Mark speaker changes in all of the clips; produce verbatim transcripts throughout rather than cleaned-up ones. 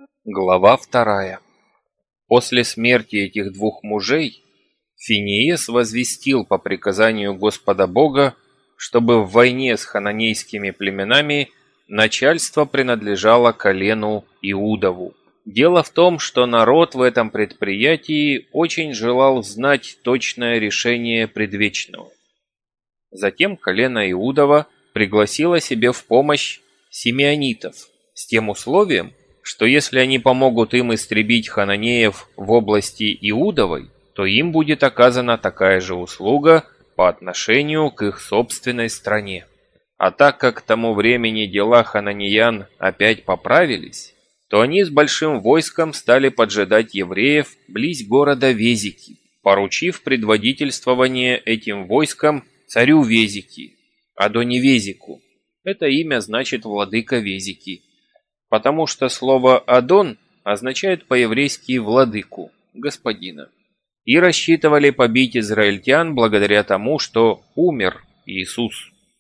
Speaker 1: Глава вторая. После смерти этих двух мужей Финеес возвестил по приказанию Господа Бога, чтобы в войне с хананейскими племенами начальство принадлежало колену Иудову. Дело в том, что народ в этом предприятии очень желал знать точное решение предвечного. Затем колено Иудова пригласило себе в помощь симеонитов с тем условием, что если они помогут им истребить хананеев в области Иудовой, то им будет оказана такая же услуга по отношению к их собственной стране. А так как к тому времени дела хананеян опять поправились, то они с большим войском стали поджидать евреев близ города Везики, поручив предводительствование этим войском царю Везики, Адони-Везику. Это имя значит «владыка Везики», потому что слово «Адон» означает по-еврейски «владыку», «господина». И рассчитывали побить израильтян благодаря тому, что умер Иисус.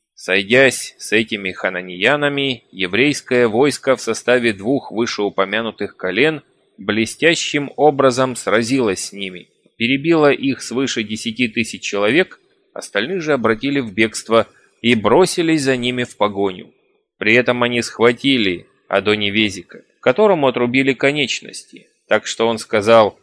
Speaker 1: Сойдясь с этими хананеянами, еврейское войско в составе двух вышеупомянутых колен блестящим образом сразилось с ними, перебило их свыше десяти тысяч человек, остальных же обратили в бегство и бросились за ними в погоню. При этом они схватили Адони-Везика, которому отрубили конечности, так что он сказал: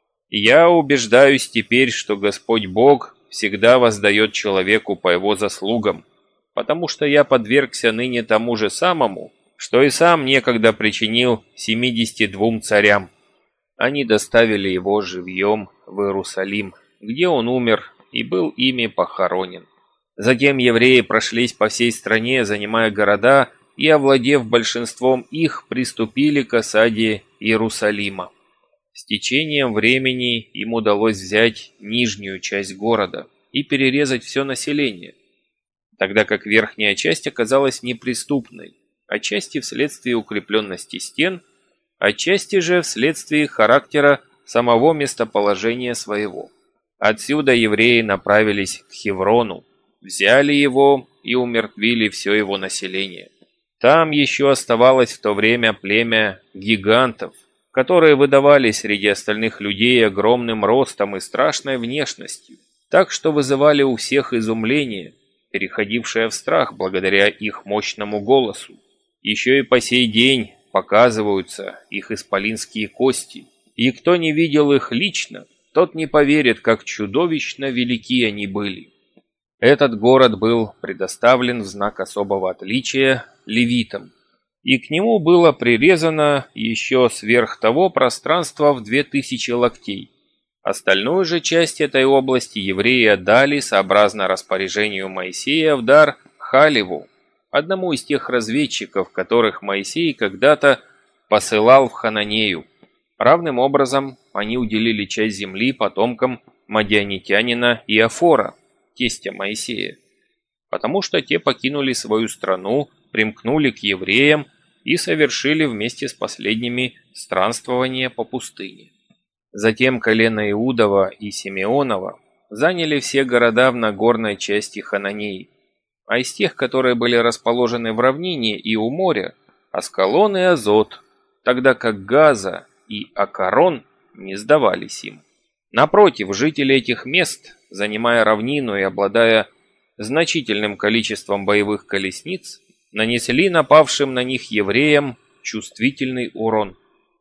Speaker 1: «Я убеждаюсь теперь, что Господь Бог всегда воздает человеку по его заслугам, потому что я подвергся ныне тому же самому, что и сам некогда причинил семидесяти двум царям». Они доставили его живьем в Иерусалим, где он умер и был ими похоронен. Затем евреи прошлись по всей стране, занимая города, и, овладев большинством их, приступили к осаде Иерусалима. С течением времени им удалось взять нижнюю часть города и перерезать все население, тогда как верхняя часть оказалась неприступной, отчасти вследствие укрепленности стен, отчасти же вследствие характера самого местоположения своего. Отсюда евреи направились к Хеврону, взяли его и умертвили все его население. Там еще оставалось в то время племя гигантов, которые выдавали среди остальных людей огромным ростом и страшной внешностью, так что вызывали у всех изумление, переходившее в страх благодаря их мощному голосу. Еще и по сей день показываются их исполинские кости, и кто не видел их лично, тот не поверит, как чудовищно велики они были. Этот город был предоставлен в знак особого отличия левитам, и к нему было прирезано еще сверх того пространство в две тысячи локтей. Остальную же часть этой области евреи отдали, сообразно распоряжению Моисея, в дар Халеву, одному из тех разведчиков, которых Моисей когда-то посылал в Хананею. Равным образом они уделили часть земли потомкам мадианитянина Иофора, тестя Моисея, потому что те покинули свою страну, примкнули к евреям и совершили вместе с последними странствование по пустыне. Затем колено Иудова и Симеонова заняли все города в нагорной части Хананеи, а из тех, которые были расположены в равнине и у моря, Аскалон и Азот, тогда как Газа и Акарон не сдавались им. Напротив, жители этих мест, занимая равнину и обладая значительным количеством боевых колесниц, нанесли напавшим на них евреям чувствительный урон.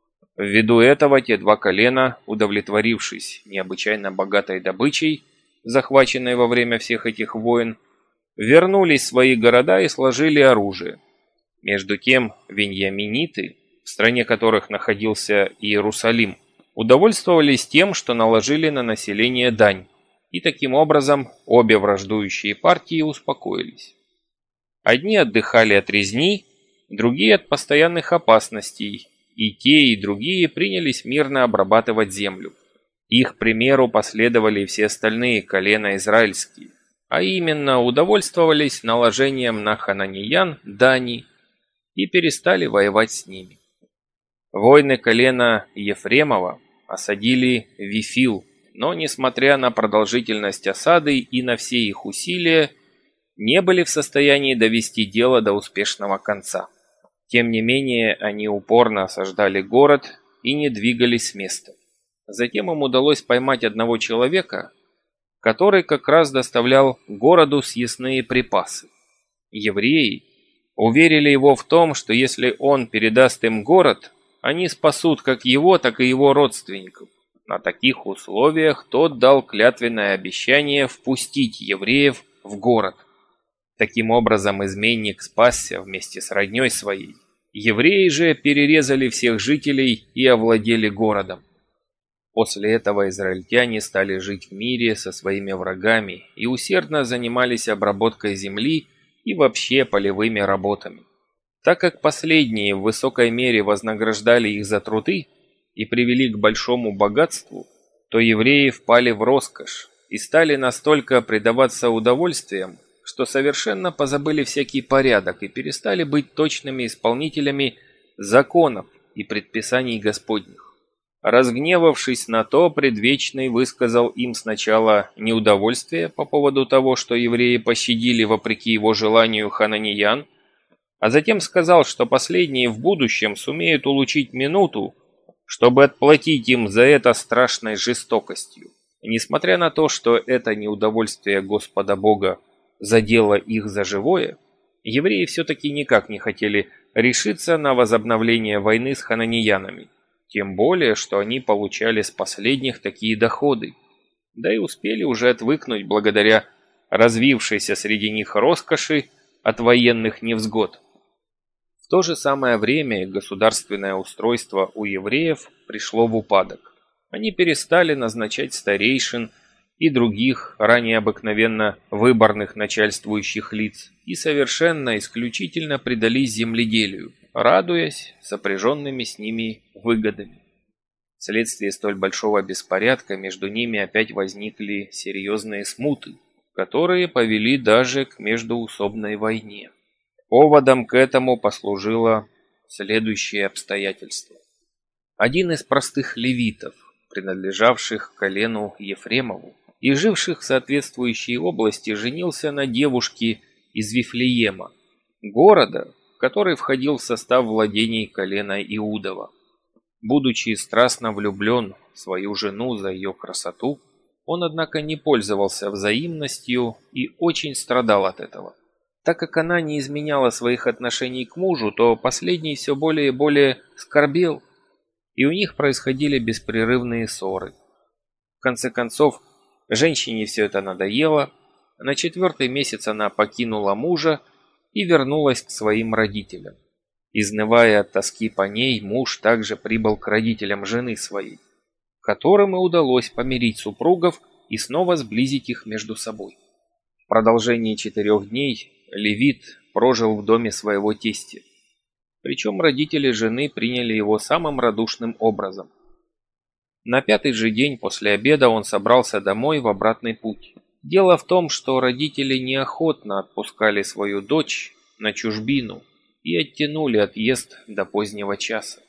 Speaker 1: Ввиду этого те два колена, удовлетворившись необычайно богатой добычей, захваченной во время всех этих войн, вернулись в свои города и сложили оружие. Между тем веньяминиты, в стране которых находился Иерусалим, удовольствовались тем, что наложили на население дань, и таким образом обе враждующие партии успокоились. Одни отдыхали от резни, другие от постоянных опасностей, и те, и другие принялись мирно обрабатывать землю. Их примеру последовали все остальные колена израильские, а именно удовольствовались наложением на хананеян дани и перестали воевать с ними. Воины колена Ефремова осадили Вифил, но, несмотря на продолжительность осады и на все их усилия, не были в состоянии довести дело до успешного конца. Тем не менее, они упорно осаждали город и не двигались с места. Затем им удалось поймать одного человека, который как раз доставлял городу съестные припасы. Евреи уверили его в том, что если он передаст им город, они спасут как его, так и его родственников. На таких условиях тот дал клятвенное обещание впустить евреев в город. Таким образом, изменник спасся вместе с роднёй своей. Евреи же перерезали всех жителей и овладели городом. После этого израильтяне стали жить в мире со своими врагами и усердно занимались обработкой земли и вообще полевыми работами. Так как последние в высокой мере вознаграждали их за труды и привели к большому богатству, то евреи впали в роскошь и стали настолько предаваться удовольствиям, что совершенно позабыли всякий порядок и перестали быть точными исполнителями законов и предписаний Господних. Разгневавшись на то, Предвечный высказал им сначала неудовольствие по поводу того, что евреи пощадили вопреки его желанию хананеян, а затем сказал, что последние в будущем сумеют улучшить минуту, чтобы отплатить им за это страшной жестокостью. И несмотря на то, что это неудовольствие Господа Бога задело их за живое, евреи все-таки никак не хотели решиться на возобновление войны с хананеянами. Тем более, что они получали с последних такие доходы, да и успели уже отвыкнуть благодаря развившейся среди них роскоши от военных невзгод. В то же самое время государственное устройство у евреев пришло в упадок. Они перестали назначать старейшин и других, ранее обыкновенно выборных начальствующих лиц, и совершенно исключительно предались земледелию, радуясь сопряженными с ними выгодами. Вследствие столь большого беспорядка между ними опять возникли серьезные смуты, которые повели даже к междоусобной войне. Поводом к этому послужило следующее обстоятельство. Один из простых левитов, принадлежавших к колену Ефремову и живших в соответствующей области, женился на девушке из Вифлеема, города, который входил в состав владений колена Иудова. Будучи страстно влюблен в свою жену за ее красоту, он, однако, не пользовался взаимностью и очень страдал от этого. Так как она не изменяла своих отношений к мужу, то последний все более и более скорбел, и у них происходили беспрерывные ссоры. В конце концов, женщине все это надоело, на четвертый месяц она покинула мужа и вернулась к своим родителям. Изнывая от тоски по ней, муж также прибыл к родителям жены своей, которым и удалось помирить супругов и снова сблизить их между собой. В продолжении четырех дней левит прожил в доме своего тестя, причем родители жены приняли его самым радушным образом. На пятый же день после обеда он собрался домой в обратный путь. Дело в том, что родители неохотно отпускали свою дочь на чужбину и оттянули отъезд до позднего часа.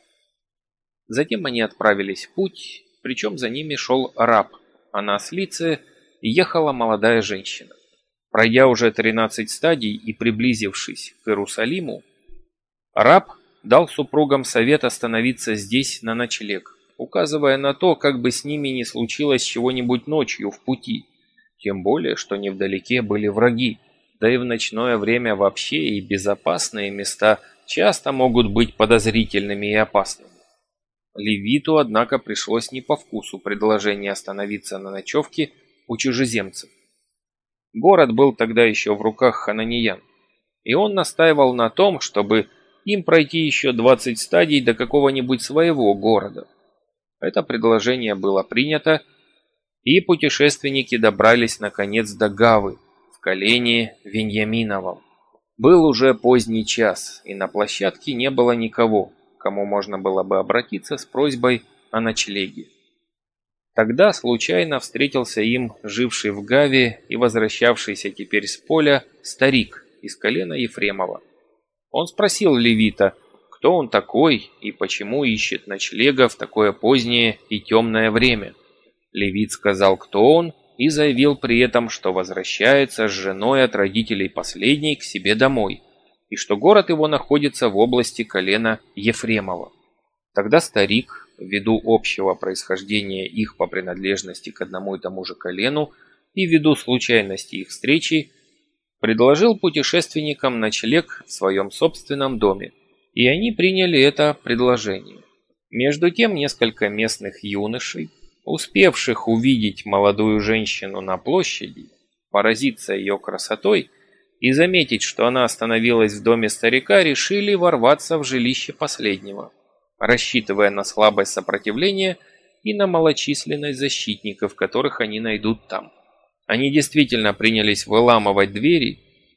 Speaker 1: Затем они отправились в путь, причем за ними шел раб, а на ослице ехала молодая женщина. Пройдя уже тринадцать стадий и приблизившись к Иерусалиму, раб дал супругам совет остановиться здесь на ночлег, указывая на то, как бы с ними не случилось чего-нибудь ночью в пути, тем более, что невдалеке были враги, да и в ночное время вообще и безопасные места часто могут быть подозрительными и опасными. Левиту, однако, пришлось не по вкусу предложение остановиться на ночевке у чужеземцев. Город был тогда еще в руках хананеян, и он настаивал на том, чтобы им пройти еще двадцать стадий до какого-нибудь своего города. Это предложение было принято, и путешественники добрались наконец до Гавы, в колене Веньяминовом. Был уже поздний час, и на площадке не было никого, к кому можно было бы обратиться с просьбой о ночлеге. Тогда случайно встретился им живший в Гаве и возвращавшийся теперь с поля старик из колена Ефремова. Он спросил левита, кто он такой и почему ищет ночлега в такое позднее и темное время. Левит сказал, кто он, и заявил при этом, что возвращается с женой от родителей последней к себе домой, и что город его находится в области колена Ефремова. Тогда старик, ввиду общего происхождения их по принадлежности к одному и тому же колену и ввиду случайности их встречи, предложил путешественникам ночлег в своем собственном доме, и они приняли это предложение. Между тем несколько местных юношей, успевших увидеть молодую женщину на площади, поразиться ее красотой и заметить, что она остановилась в доме старика, решили ворваться в жилище последнего, рассчитывая на слабость сопротивления и на малочисленность защитников, которых они найдут там. Они действительно принялись выламывать двери,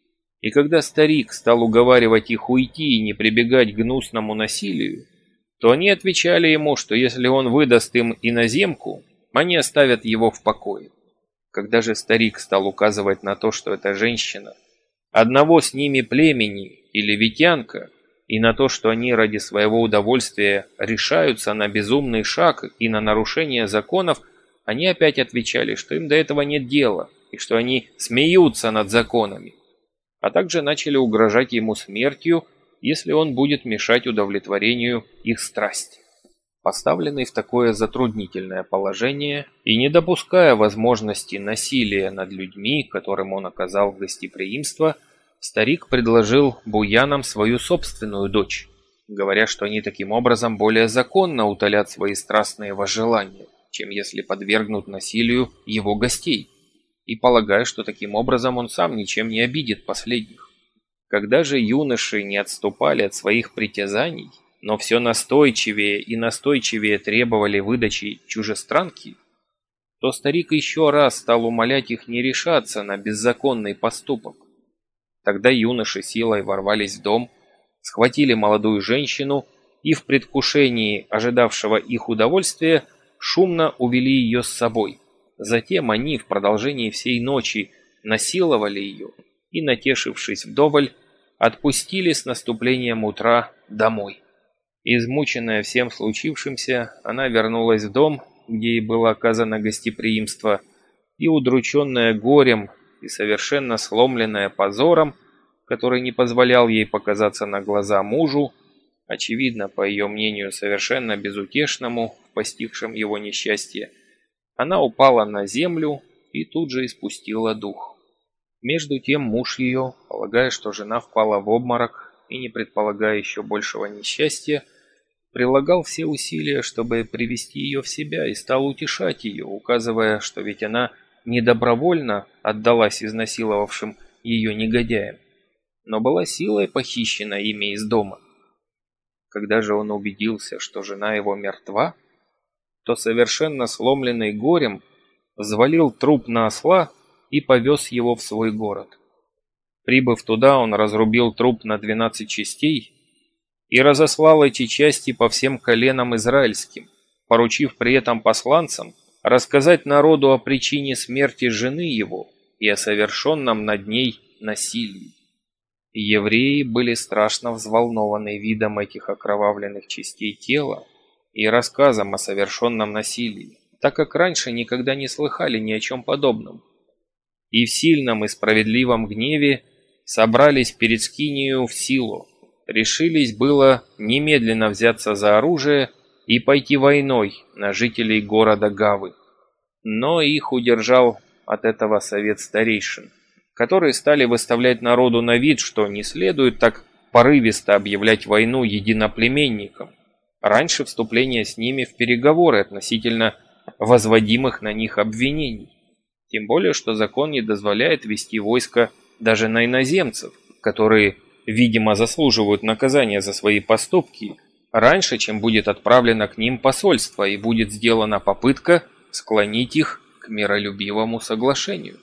Speaker 1: и когда старик стал уговаривать их уйти и не прибегать к гнусному насилию, то они отвечали ему, что если он выдаст им иноземку, они оставят его в покое. Когда же старик стал указывать на то, что эта женщина одного с ними племени или витянка, и на то, что они ради своего удовольствия решаются на безумный шаг и на нарушение законов, они опять отвечали, что им до этого нет дела, и что они смеются над законами, а также начали угрожать ему смертью, если он будет мешать удовлетворению их страсти. Поставленный в такое затруднительное положение и не допуская возможности насилия над людьми, которым он оказал гостеприимство, старик предложил буянам свою собственную дочь, говоря, что они таким образом более законно утолят свои страстные возжелания, чем если подвергнут насилию его гостей, и полагая, что таким образом он сам ничем не обидит последних. Когда же юноши не отступали от своих притязаний, но все настойчивее и настойчивее требовали выдачи чужестранки, то старик еще раз стал умолять их не решаться на беззаконный поступок. Тогда юноши силой ворвались в дом, схватили молодую женщину и в предвкушении ожидавшего их удовольствия шумно увели ее с собой. Затем они в продолжении всей ночи насиловали ее и, натешившись вдоволь, отпустили с наступлением утра домой. Измученная всем случившимся, она вернулась в дом, где ей было оказано гостеприимство, и, удрученная горем и совершенно сломленная позором, который не позволял ей показаться на глаза мужу, очевидно, по ее мнению, совершенно безутешному в постигшем его несчастье, она упала на землю и тут же испустила дух. Между тем муж ее, полагая, что жена впала в обморок и не предполагая еще большего несчастья, прилагал все усилия, чтобы привести ее в себя, и стал утешать ее, указывая, что ведь она недобровольно отдалась изнасиловавшим ее негодяям, но была силой похищена ими из дома. Когда же он убедился, что жена его мертва, то совершенно сломленный горем взвалил труп на осла и повез его в свой город. Прибыв туда, он разрубил труп на двенадцать частей и разослал эти части по всем коленам израильским, поручив при этом посланцам рассказать народу о причине смерти жены его и о совершенном над ней насилии. И евреи были страшно взволнованы видом этих окровавленных частей тела и рассказом о совершенном насилии, так как раньше никогда не слыхали ни о чем подобном. И в сильном и справедливом гневе собрались перед Скинию в Сило, решились было немедленно взяться за оружие и пойти войной на жителей города Гавы. Но их удержал от этого совет старейшин, которые стали выставлять народу на вид, что не следует так порывисто объявлять войну единоплеменникам, раньше вступления с ними в переговоры относительно возводимых на них обвинений. Тем более, что закон не дозволяет вести войско даже на иноземцев, которые, видимо, заслуживают наказания за свои поступки, раньше, чем будет отправлено к ним посольство и будет сделана попытка склонить их к миролюбивому соглашению.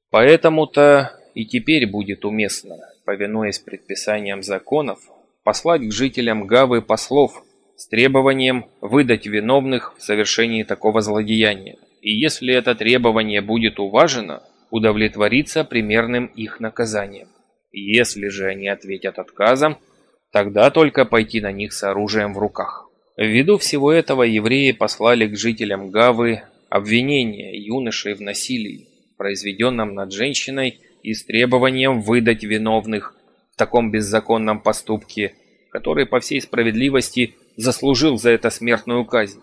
Speaker 1: Поэтому-то и теперь будет уместно, повинуясь предписаниям законов, послать к жителям Гавы послов с требованием выдать виновных в совершении такого злодеяния. И если это требование будет уважено, удовлетвориться примерным их наказанием. Если же они ответят отказом, тогда только пойти на них с оружием в руках. Ввиду всего этого евреи послали к жителям Гавы обвинение юношей в насилии, произведенном над женщиной, и с требованием выдать виновных в таком беззаконном поступке, который по всей справедливости заслужил за это смертную казнь.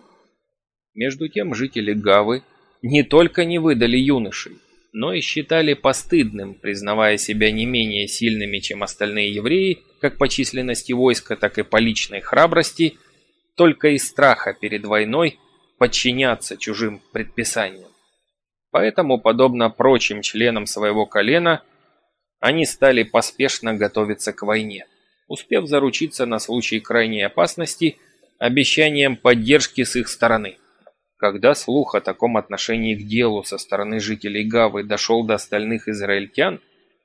Speaker 1: Между тем жители Гавы не только не выдали юношей, но и считали постыдным, признавая себя не менее сильными, чем остальные евреи, как по численности войска, так и по личной храбрости, только из страха перед войной подчиняться чужим предписаниям. Поэтому, подобно прочим членам своего колена, они стали поспешно готовиться к войне, успев заручиться на случай крайней опасности обещанием поддержки с их стороны. Когда слух о таком отношении к делу со стороны жителей Гавы дошел до остальных израильтян,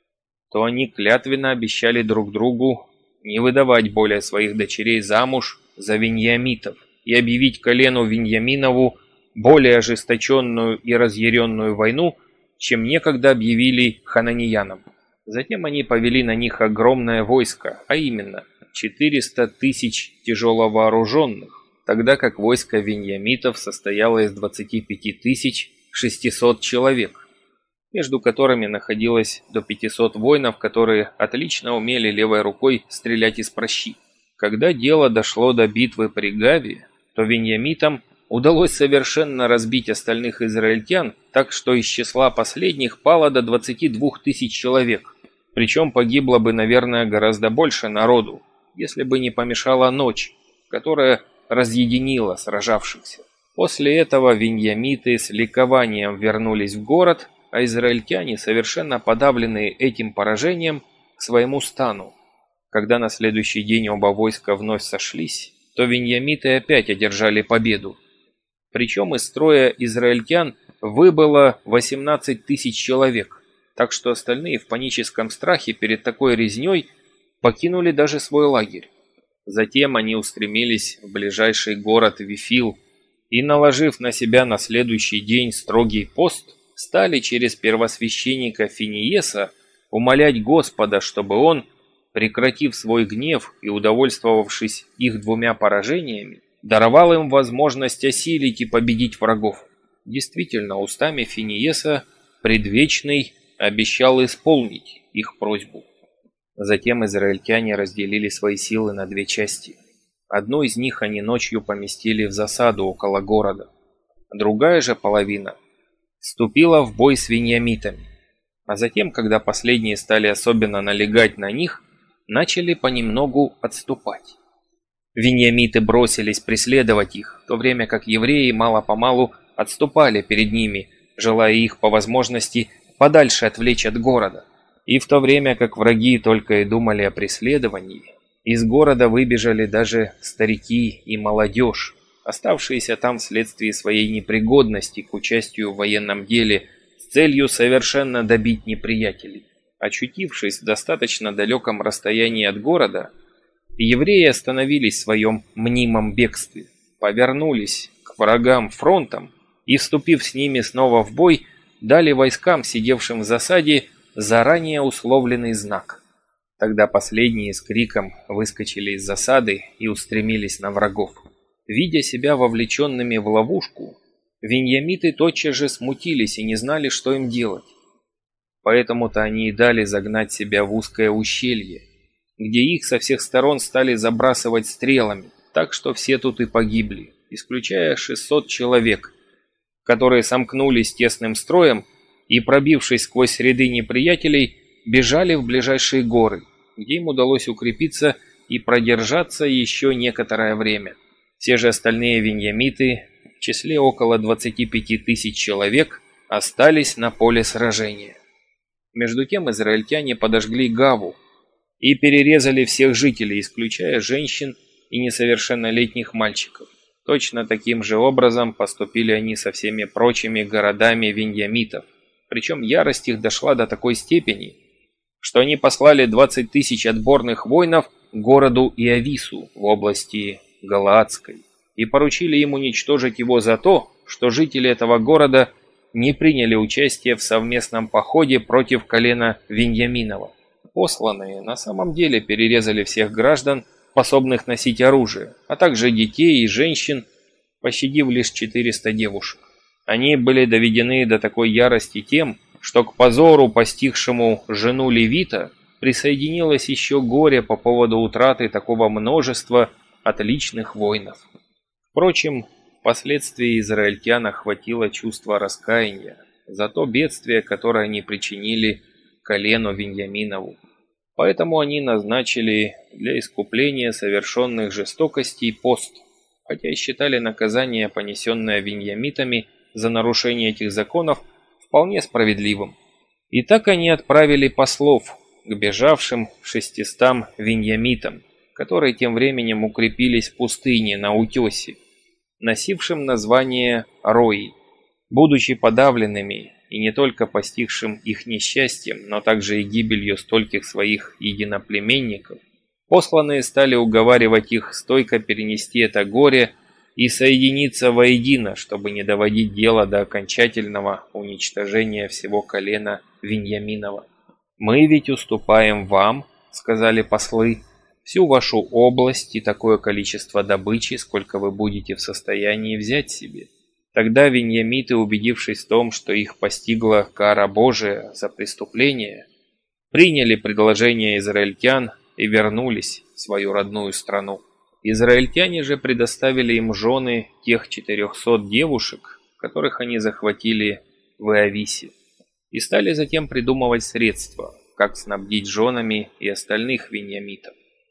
Speaker 1: то они клятвенно обещали друг другу не выдавать более своих дочерей замуж за виньямитов и объявить колену Виньяминову более ожесточенную и разъяренную войну, чем некогда объявили хананеянам. Затем они повели на них огромное войско, а именно четыреста тысяч тяжеловооруженных, тогда как войско виньямитов состояло из двадцати пяти тысяч шестисот человек, между которыми находилось до пятисот воинов, которые отлично умели левой рукой стрелять из прощи. Когда дело дошло до битвы при Гаве, то виньямитам удалось совершенно разбить остальных израильтян, так что из числа последних пало до двадцати двух тысяч человек. Причем погибло бы, наверное, гораздо больше народу, если бы не помешала ночь, которая разъединила сражавшихся. После этого виньямиты с ликованием вернулись в город, а израильтяне, совершенно подавленные этим поражением, к своему стану. Когда на следующий день оба войска вновь сошлись, то виньямиты опять одержали победу. Причем из строя израильтян выбыло восемнадцать тысяч человек, так что остальные в паническом страхе перед такой резней покинули даже свой лагерь. Затем они устремились в ближайший город Вифил и, наложив на себя на следующий день строгий пост, стали через первосвященника Финиеса умолять Господа, чтобы он, прекратив свой гнев и удовольствовавшись их двумя поражениями, даровал им возможность осилить и победить врагов. Действительно, устами Финиеса предвечный обещал исполнить их просьбу. Затем израильтяне разделили свои силы на две части. Одну из них они ночью поместили в засаду около города. Другая же половина вступила в бой с виньямитами. А затем, когда последние стали особенно налегать на них, начали понемногу отступать. Виньямиты бросились преследовать их, в то время как евреи мало-помалу отступали перед ними, желая их по возможности подальше отвлечь от города. И в то время как враги только и думали о преследовании, из города выбежали даже старики и молодежь, оставшиеся там вследствие своей непригодности к участию в военном деле с целью совершенно добить неприятелей. Очутившись в достаточно далеком расстоянии от города, евреи остановились в своем мнимом бегстве, повернулись к врагам фронтом и, вступив с ними снова в бой, дали войскам, сидевшим в засаде, заранее условленный знак. Тогда последние с криком выскочили из засады и устремились на врагов. Видя себя вовлеченными в ловушку, виньямиты тотчас же смутились и не знали, что им делать. Поэтому-то они и дали загнать себя в узкое ущелье, где их со всех сторон стали забрасывать стрелами, так что все тут и погибли, исключая шестьсот человек, которые сомкнулись тесным строем и, пробившись сквозь ряды неприятелей, бежали в ближайшие горы, где им удалось укрепиться и продержаться еще некоторое время. Все же остальные виньямиты, в числе около двадцати пяти тысяч человек, остались на поле сражения. Между тем израильтяне подожгли Гаву и перерезали всех жителей, исключая женщин и несовершеннолетних мальчиков. Точно таким же образом поступили они со всеми прочими городами виньямитов. Причем ярость их дошла до такой степени, что они послали двадцать тысяч отборных воинов к городу Иавису в области Галаадской и поручили им уничтожить его за то, что жители этого города не приняли участие в совместном походе против колена Виньяминова. Посланные на самом деле перерезали всех граждан, способных носить оружие, а также детей и женщин, пощадив лишь четыреста девушек. Они были доведены до такой ярости тем, что к позору, постигшему жену левита, присоединилось еще горе по поводу утраты такого множества отличных воинов. Впрочем, впоследствии израильтян охватило чувство раскаяния за то бедствие, которое они причинили колену Виньяминову. Поэтому они назначили для искупления совершенных жестокостей пост, хотя и считали наказание, понесенное виньямитами за нарушение этих законов, вполне справедливым. И так они отправили послов к бежавшим шестистам виньямитам, которые тем временем укрепились в пустыне на утесе, носившим название Рои. Будучи подавленными и не только постигшим их несчастьем, но также и гибелью стольких своих единоплеменников, посланные стали уговаривать их стойко перенести это горе и соединиться воедино, чтобы не доводить дело до окончательного уничтожения всего колена Виньяминова. «Мы ведь уступаем вам, — сказали послы, — всю вашу область и такое количество добычи, сколько вы будете в состоянии взять себе». Тогда виньямиты, убедившись в том, что их постигла кара Божия за преступление, приняли предложение израильтян и вернулись в свою родную страну. Израильтяне же предоставили им жены тех четырехсот девушек, которых они захватили в Иовисе, и стали затем придумывать средства, как снабдить женами и остальных виньямитов.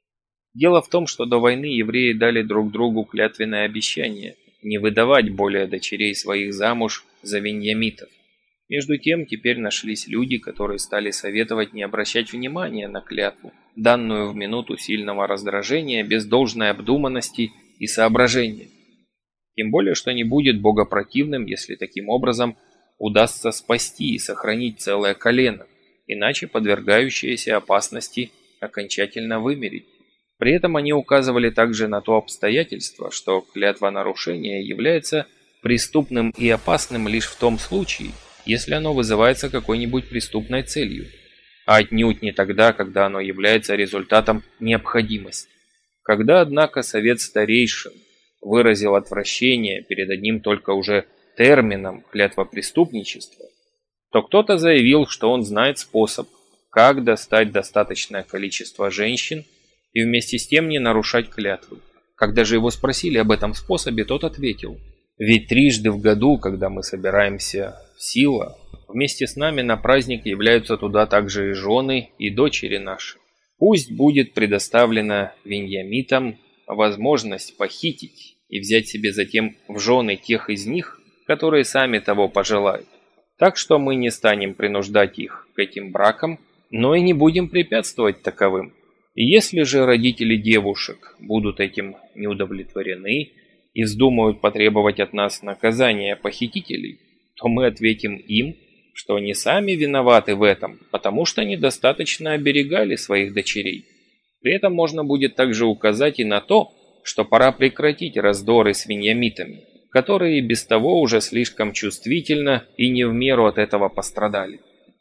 Speaker 1: Дело в том, что до войны евреи дали друг другу клятвенное обещание не выдавать более дочерей своих замуж за виньямитов. Между тем, теперь нашлись люди, которые стали советовать не обращать внимания на клятву, данную в минуту сильного раздражения без должной обдуманности и соображения. Тем более, что не будет богопротивным, если таким образом удастся спасти и сохранить целое колено, иначе подвергающееся опасности окончательно вымереть. При этом они указывали также на то обстоятельство, что клятвонарушение является преступным и опасным лишь в том случае, если оно вызывается какой-нибудь преступной целью, а отнюдь не тогда, когда оно является результатом необходимости. Когда, однако, совет старейшин выразил отвращение перед одним только уже термином клятвопреступничества, то кто-то заявил, что он знает способ, как достать достаточное количество женщин и вместе с тем не нарушать клятву. Когда же его спросили об этом способе, тот ответил: «Ведь трижды в году, когда мы собираемся в Сило, вместе с нами на праздник являются туда также и жены, и дочери наши. Пусть будет предоставлена виньямитам возможность похитить и взять себе затем в жены тех из них, которые сами того пожелают. Так что мы не станем принуждать их к этим бракам, но и не будем препятствовать таковым. И если же родители девушек будут этим не удовлетворены и вздумают потребовать от нас наказания похитителей, то мы ответим им, что они сами виноваты в этом, потому что недостаточно оберегали своих дочерей. При этом можно будет также указать и на то, что пора прекратить раздоры с виньямитами, которые и без того уже слишком чувствительно и не в меру от этого пострадали».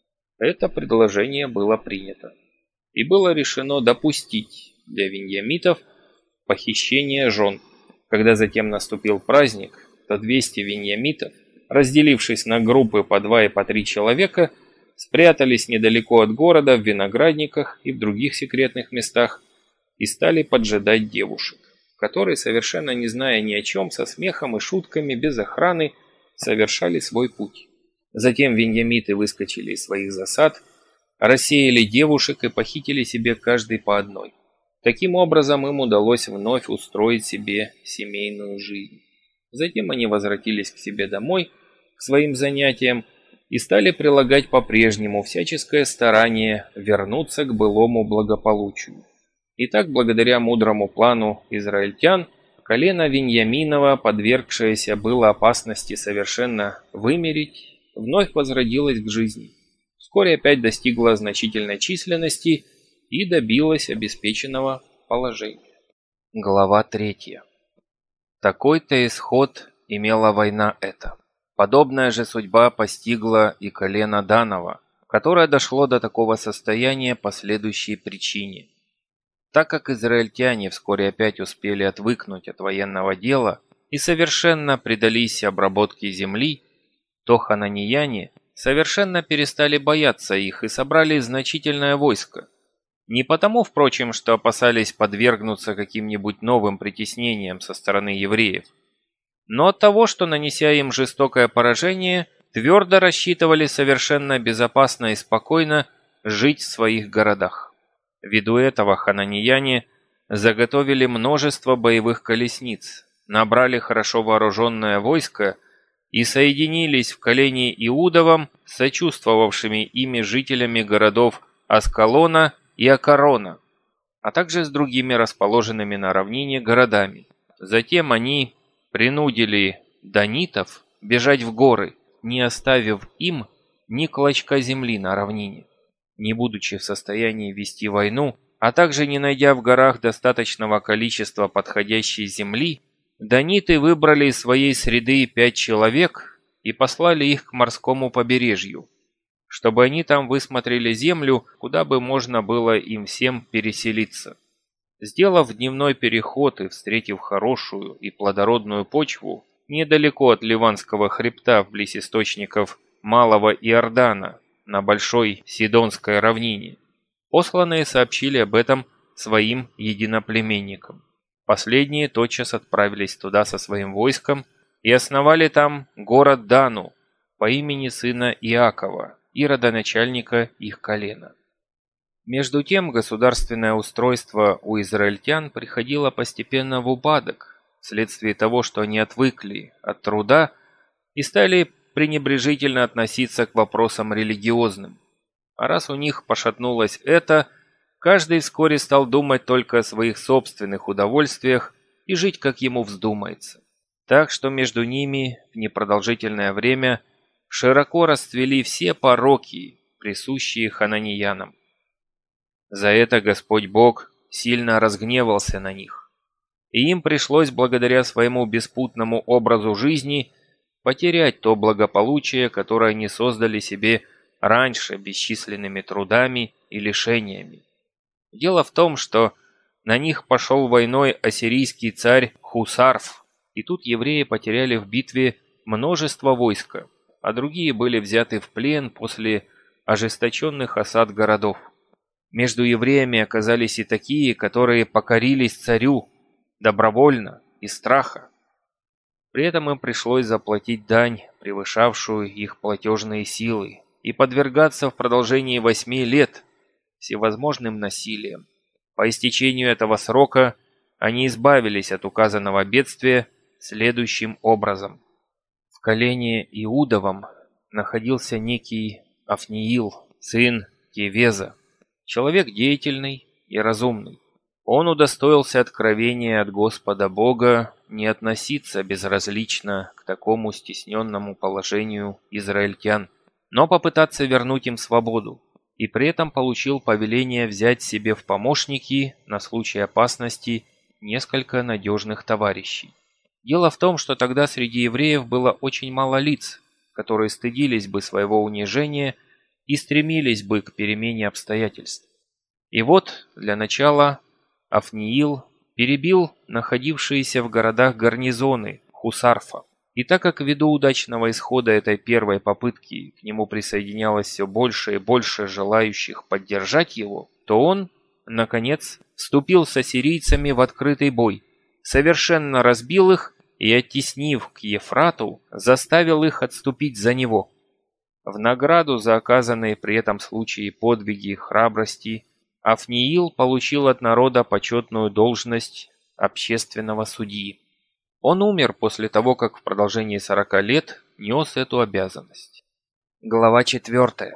Speaker 1: Это предложение было принято, и было решено допустить для виньямитов похищение жен. Когда затем наступил праздник, то двести виньямитов, разделившись на группы по два и по три человека, спрятались недалеко от города в виноградниках и в других секретных местах и стали поджидать девушек, которые, совершенно не зная ни о чем, со смехом и шутками, без охраны, совершали свой путь. Затем виньямиты выскочили из своих засад, рассеяли девушек и похитили себе каждый по одной. Таким образом им удалось вновь устроить себе семейную жизнь. Затем они возвратились к себе домой, к своим занятиям, и стали прилагать по-прежнему всяческое старание вернуться к былому благополучию. Итак, благодаря мудрому плану израильтян, колено Виньяминова, подвергшееся было опасности совершенно вымереть, вновь возродилось к жизни. Вскоре опять достигла значительной численности и добилась обеспеченного положения. Глава третья. Такой-то исход имела война эта. Подобная же судьба постигла и колено Данова, которое дошло до такого состояния по следующей причине. Так как израильтяне вскоре опять успели отвыкнуть от военного дела и совершенно предались обработке земли, то хананеяне совершенно перестали бояться их и собрали значительное войско, Не потому, впрочем, что опасались подвергнуться каким-нибудь новым притеснениям со стороны евреев, но от того, что, нанеся им жестокое поражение, твердо рассчитывали совершенно безопасно и спокойно жить в своих городах. Ввиду этого хананеяне заготовили множество боевых колесниц, набрали хорошо вооруженное войско и соединились в колене Иудовом с сочувствовавшими ими жителями городов Аскалона и Акарона, а также с другими расположенными на равнине городами. Затем они принудили данитов бежать в горы, не оставив им ни клочка земли на равнине. Не будучи в состоянии вести войну, а также не найдя в горах достаточного количества подходящей земли, даниты выбрали из своей среды пять человек и послали их к морскому побережью, чтобы они там высмотрели землю, куда бы можно было им всем переселиться. Сделав дневной переход и встретив хорошую и плодородную почву недалеко от Ливанского хребта вблизи источников Малого Иордана на Большой Сидонской равнине, посланные сообщили об этом своим единоплеменникам. Последние тотчас отправились туда со своим войском и основали там город Дану по имени сына Иакова и родоначальника их колена. Между тем государственное устройство у израильтян приходило постепенно в упадок, вследствие того, что они отвыкли от труда и стали пренебрежительно относиться к вопросам религиозным. А раз у них пошатнулось это, каждый вскоре стал думать только о своих собственных удовольствиях и жить, как ему вздумается. Так что между ними в непродолжительное время широко расцвели все пороки, присущие хананеянам. За это Господь Бог сильно разгневался на них, и им пришлось благодаря своему беспутному образу жизни потерять то благополучие, которое они создали себе раньше бесчисленными трудами и лишениями. Дело в том, что на них пошел войной ассирийский царь Хусарф, и тут евреи потеряли в битве множество войска, а другие были взяты в плен после ожесточенных осад городов. Между евреями оказались и такие, которые покорились царю добровольно, из страха. При этом им пришлось заплатить дань, превышавшую их платежные силы, и подвергаться в продолжении восьми лет всевозможным насилием. По истечению этого срока они избавились от указанного бедствия следующим образом. В колене Иудовом находился некий Афниил, сын Кевеза, человек деятельный и разумный. Он удостоился откровения от Господа Бога не относиться безразлично к такому стесненному положению израильтян, но попытаться вернуть им свободу, и при этом получил повеление взять себе в помощники на случай опасности несколько надежных товарищей. Дело в том, что тогда среди евреев было очень мало лиц, которые стыдились бы своего унижения и стремились бы к перемене обстоятельств. И вот, для начала, Афниил перебил находившиеся в городах гарнизоны Хусарфа. И так как ввиду удачного исхода этой первой попытки к нему присоединялось все больше и больше желающих поддержать его, то он, наконец, вступил с ассирийцами в открытый бой, совершенно разбил их и, оттеснив к Ефрату, заставил их отступить за него. В награду за оказанные при этом случае подвиги и храбрости Афниил получил от народа почетную должность общественного судьи. Он умер после того, как в продолжении сорока лет нес эту обязанность. Глава четвертая.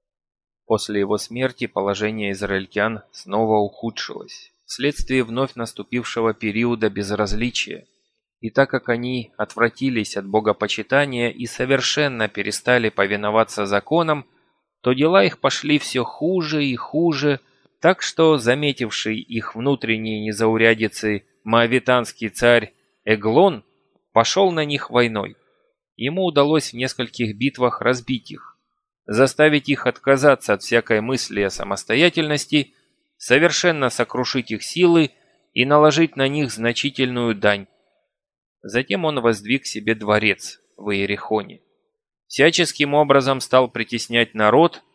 Speaker 1: После его смерти положение израильтян снова ухудшилось, вследствие вновь наступившего периода безразличия. И так как они отвратились от богопочитания и совершенно перестали повиноваться законам, то дела их пошли все хуже и хуже, так что заметивший их внутренние незаурядицы моавитанский царь Эглон пошел на них войной. Ему удалось в нескольких битвах разбить их, заставить их отказаться от всякой мысли о самостоятельности, совершенно сокрушить их силы и наложить на них значительную дань. Затем он воздвиг себе дворец в Иерихоне. Всяческим образом стал притеснять народ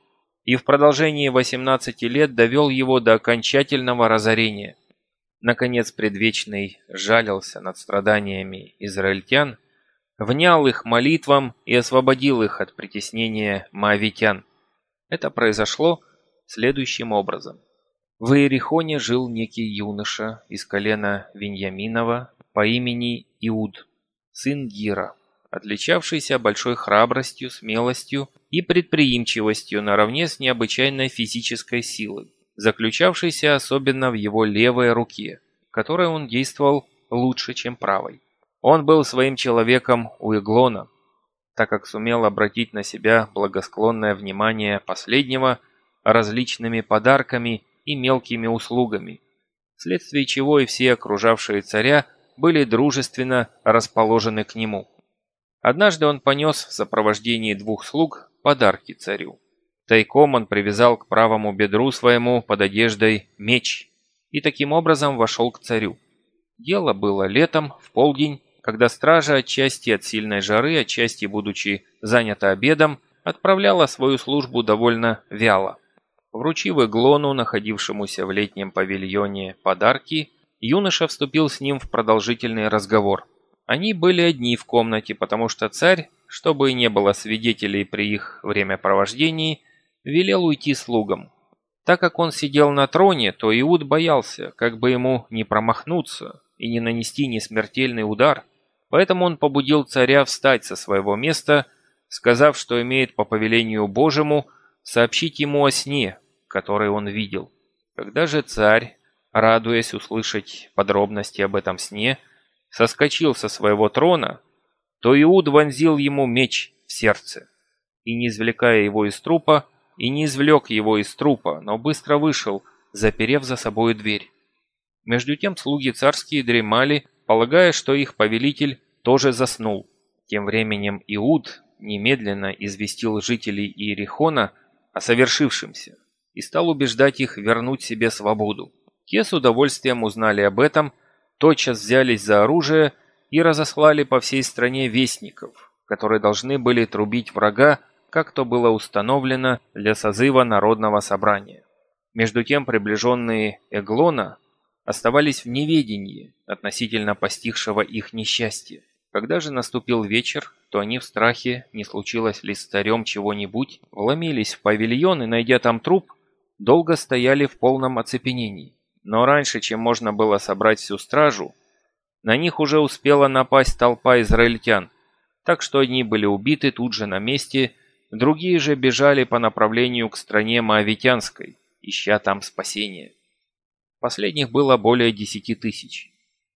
Speaker 1: и в продолжении восемнадцати лет довел его до окончательного разорения. Наконец Предвечный жалился над страданиями израильтян, внял их молитвам и освободил их от притеснения моавитян. Это произошло следующим образом. В Иерихоне жил некий юноша из колена Виньяминова по имени Иуд, сын Гира, отличавшийся большой храбростью, смелостью и предприимчивостью наравне с необычайной физической силой, заключавшейся особенно в его левой руке, которой он действовал лучше, чем правой. Он был своим человеком у Эглона, так как сумел обратить на себя благосклонное внимание последнего различными подарками и мелкими услугами, вследствие чего и все окружавшие царя были дружественно расположены к нему. Однажды он понес в сопровождении двух слуг подарки царю. Тайком он привязал к правому бедру своему под одеждой меч и таким образом вошел к царю. Дело было летом, в полдень, когда стража, отчасти от сильной жары, отчасти будучи занята обедом, отправляла свою службу довольно вяло. Вручив Эглону, находившемуся в летнем павильоне, подарки, юноша вступил с ним в продолжительный разговор. Они были одни в комнате, потому что царь, чтобы не было свидетелей при их времяпровождении, велел уйти слугам. Так как он сидел на троне, то Иуд боялся, как бы ему не промахнуться и не нанести несмертельный удар. Поэтому он побудил царя встать со своего места, сказав, что имеет по повелению Божьему сообщить ему о сне, который он видел. Когда же царь, радуясь услышать подробности об этом сне, соскочил со своего трона, то Иуд вонзил ему меч в сердце, и, не извлекая его из трупа, и не извлек его из трупа, но быстро вышел, заперев за собою дверь. Между тем слуги царские дремали, полагая, что их повелитель тоже заснул. Тем временем Иуд немедленно известил жителей Иерихона о совершившемся и стал убеждать их вернуть себе свободу. Те с удовольствием узнали об этом, тотчас взялись за оружие и разослали по всей стране вестников, которые должны были трубить врага, как то было установлено для созыва народного собрания. Между тем приближенные Эглона оставались в неведении относительно постигшего их несчастья. Когда же наступил вечер, то они в страхе, не случилось ли с царем чего-нибудь, вломились в павильон и, найдя там труп, долго стояли в полном оцепенении. Но раньше, чем можно было собрать всю стражу, на них уже успела напасть толпа израильтян, так что одни были убиты тут же на месте, другие же бежали по направлению к стране Моавитянской, ища там спасения. Последних было более десяти тысяч.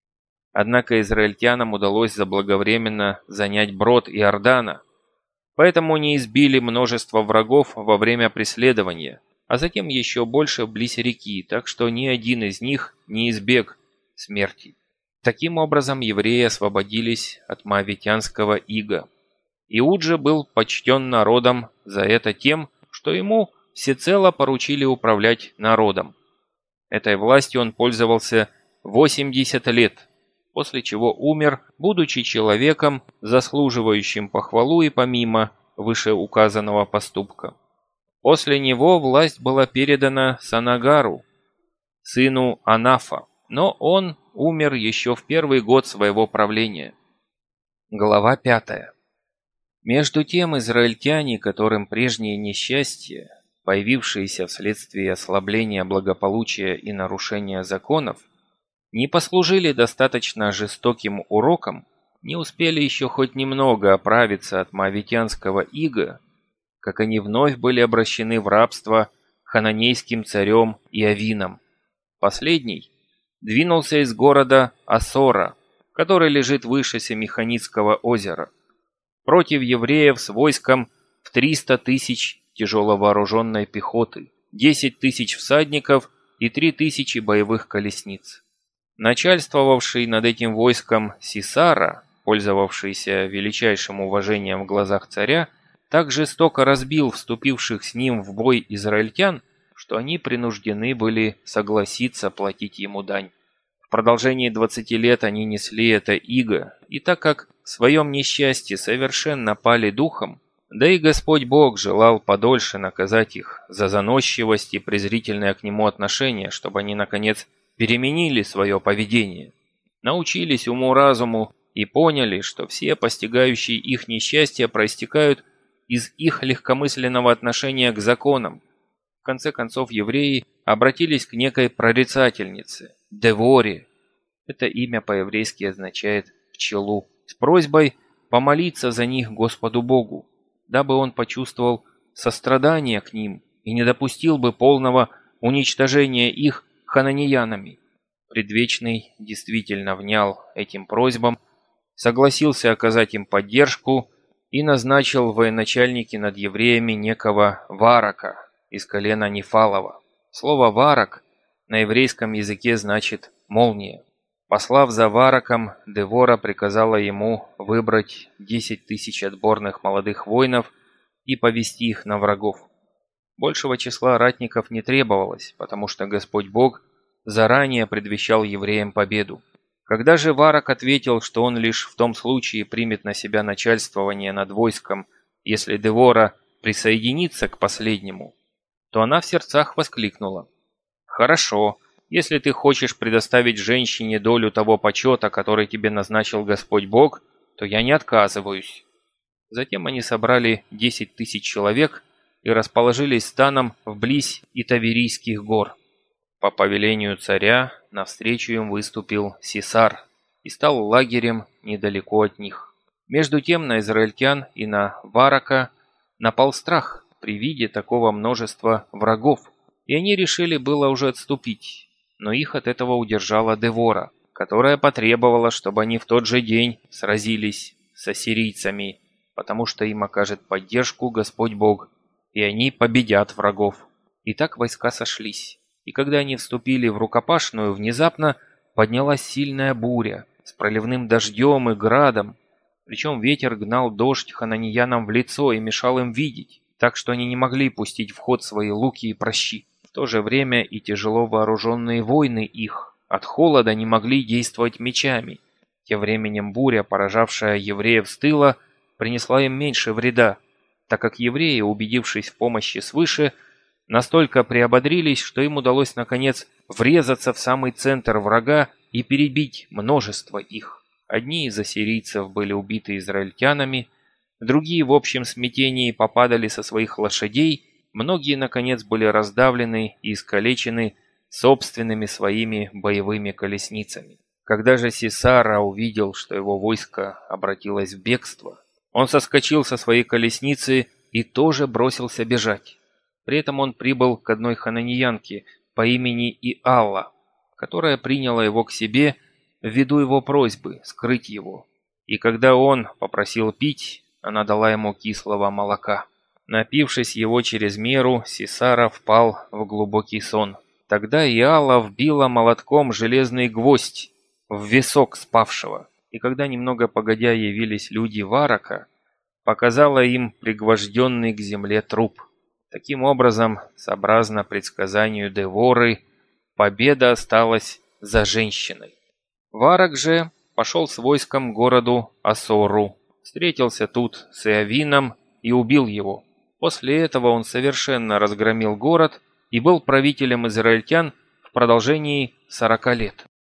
Speaker 1: Однако израильтянам удалось заблаговременно занять брод Иордана, поэтому они избили множество врагов во время преследования, а затем еще больше вблизь реки, так что ни один из них не избег смерти. Таким образом евреи освободились от моавитянского ига. Иуд же был почтен народом за это тем, что ему всецело поручили управлять народом. Этой властью он пользовался восемьдесят лет, после чего умер, будучи человеком, заслуживающим похвалу и помимо вышеуказанного поступка. После него власть была передана Санагару, сыну Анафа, но он умер еще в первый год своего правления. Глава пятая. Между тем израильтяне, которым прежние несчастья, появившиеся вследствие ослабления благополучия и нарушения законов, не послужили достаточно жестоким уроком, не успели еще хоть немного оправиться от моавитянского ига, как они вновь были обращены в рабство хананейским царем Иовином. Последний двинулся из города Асора, который лежит выше Семиханицкого озера, против евреев с войском в триста тысяч тяжеловооруженной пехоты, десять тысяч всадников и три тысячи боевых колесниц. Начальствовавший над этим войском Сисара, пользовавшийся величайшим уважением в глазах царя, так жестоко разбил вступивших с ним в бой израильтян, что они принуждены были согласиться платить ему дань. В продолжении двадцати лет они несли это иго, и так как в своем несчастье совершенно пали духом, Да и Господь Бог желал подольше наказать их за заносчивость и презрительное к Нему отношение, чтобы они, наконец, переменили свое поведение, научились уму-разуму и поняли, что все постигающие их несчастья проистекают из их легкомысленного отношения к законам. В конце концов, евреи обратились к некой прорицательнице, Деворе, это имя по-еврейски означает «пчелу», с просьбой помолиться за них Господу Богу, дабы он почувствовал сострадание к ним и не допустил бы полного уничтожения их хананиянами. Предвечный действительно внял этим просьбам, согласился оказать им поддержку и назначил военачальники над евреями некого Варака из колена Нефалова. Слово «варак» на еврейском языке значит «молния». Послав за Вараком, Девора приказала ему выбрать десять тысяч отборных молодых воинов и повести их на врагов. Большего числа ратников не требовалось, потому что Господь Бог заранее предвещал евреям победу. Когда же Варак ответил, что он лишь в том случае примет на себя начальствование над войском, если Девора присоединится к последнему, то она в сердцах воскликнула: «Хорошо, если ты хочешь предоставить женщине долю того почета, который тебе назначил Господь Бог, то я не отказываюсь». Затем они собрали десять тысяч человек и расположились станом вблизь Итаверийских гор. По повелению царя навстречу им выступил Сисар и стал лагерем недалеко от них. Между тем на израильтян и на Варака напал страх при виде такого множества врагов, и они решили было уже отступить, но их от этого удержала Девора, которая потребовала, чтобы они в тот же день сразились с ассирийцами, потому что им окажет поддержку Господь Бог, и они победят врагов. И так войска сошлись. И когда они вступили в рукопашную, внезапно поднялась сильная буря с проливным дождем и градом, причем ветер гнал дождь хананеянам в лицо и мешал им видеть, так что они не могли пустить в ход свои луки и пращи. В то же время и тяжело вооруженные воины их от холода не могли действовать мечами. Тем временем буря, поражавшая евреев с тыла, принесла им меньше вреда, так как евреи, убедившись в помощи свыше, настолько приободрились, что им удалось наконец врезаться в самый центр врага и перебить множество их. Одни из ассирийцев были убиты израильтянами, другие в общем смятении попадали со своих лошадей, многие, наконец, были раздавлены и искалечены собственными своими боевыми колесницами. Когда же Сисара увидел, что его войско обратилось в бегство, он соскочил со своей колесницы и тоже бросился бежать. При этом он прибыл к одной хананеянке по имени Иалла, которая приняла его к себе ввиду его просьбы скрыть его. И когда он попросил пить, она дала ему кислого молока. Напившись его через меру, Сисара впал в глубокий сон. Тогда Иалла вбила молотком железный гвоздь в висок спавшего, и когда немного погодя явились люди Варака, показала им пригвожденный к земле труп. Таким образом, сообразно предсказанию Деворы, победа осталась за женщиной. Варак же пошел с войском к городу Асору, встретился тут с Иовином и убил его. После этого он совершенно разгромил город и был правителем израильтян в продолжении сорока лет.